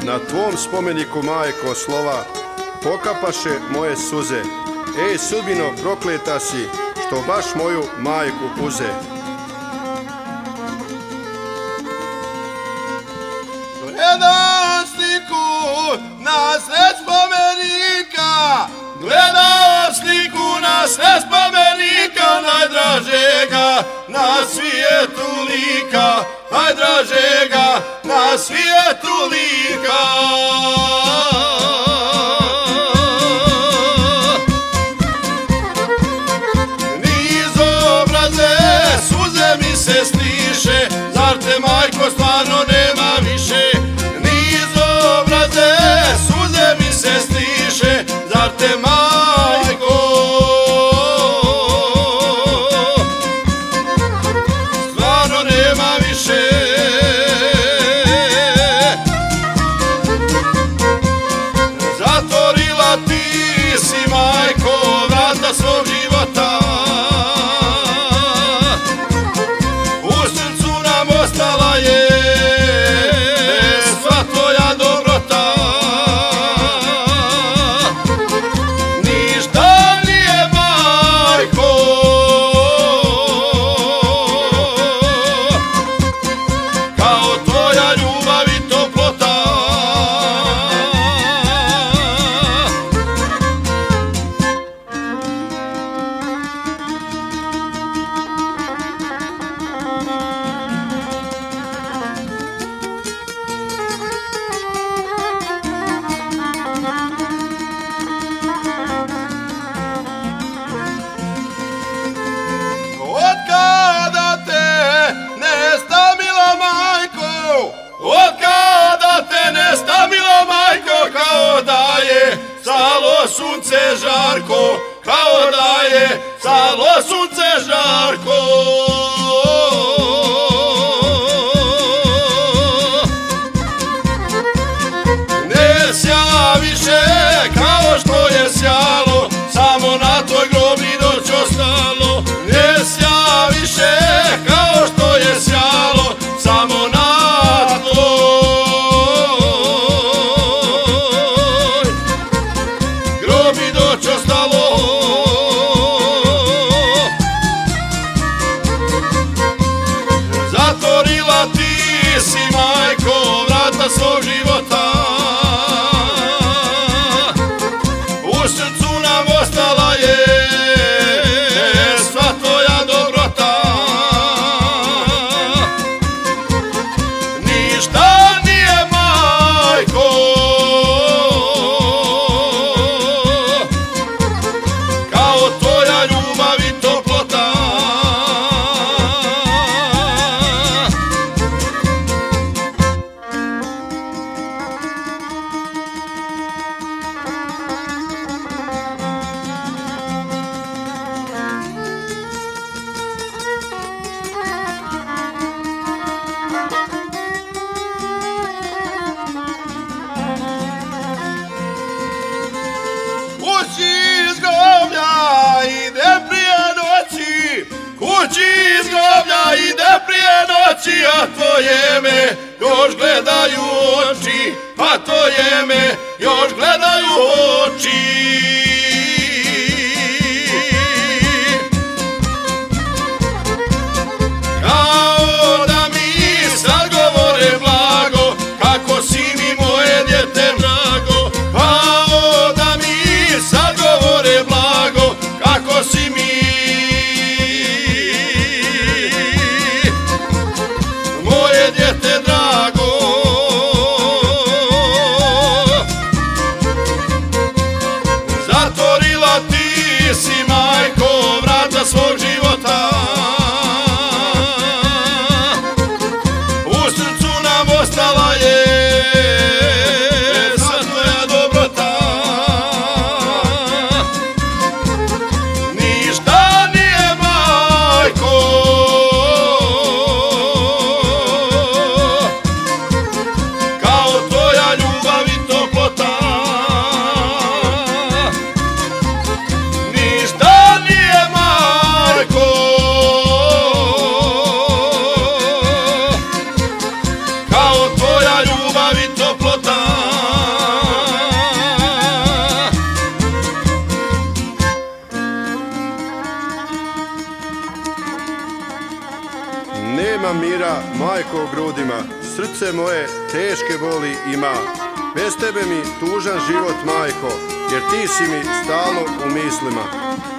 na tvom spomeniku, majko, slova pokapaše moje suze. Ej, sudbino, prokleta si, što baš moju majku puze. Gledam sliku na sred spomenika, gledam sliku na sred spomenika, najdražega na svijetu lika, najdražega na svijetu lika. Niz obraze suze mi se stiše, zar te majko stvarno nema više? Niz obraze suze mi se stiše, zar te majko stvarno nema više? Zatvorila ti si, majko, vrata svog života, u srcu nam ostala je sva tvoja dobrota. Ništa nije, majko, kao tvoja ljubav i toplota. Otkada te nesta, mila majko, otkada te nesta, mila majko, kao da je stalo sunce žarko, kao da je stalo sunce žarko. Ne sja više kao što je sjalo, samo na tvoj grob i noć ostalo. Ne sja više kao što je sjalo, samo na tvoj grob i noć ostalo. Zatvorila ti si, majko, vrata svog života, u srcu nam ostala je sva tvoja dobrota. Ništa nije, majko, kao tvoja ljubav i toplota. Kući iz groblja ide prije noći, kući iz groblja ide prije noći, a tvoje me još gledaju oči, a tvoje me još gledaju oči. Kao da mi sad govore blago, kako si mi moje djete drago, kao da mi sad govore blago, kako si mi moje djete drago. umira majko u grudima, srce moje teške boli ima. Bez tebe mi tužan život, majko, jer ti si mi stalno u mislima.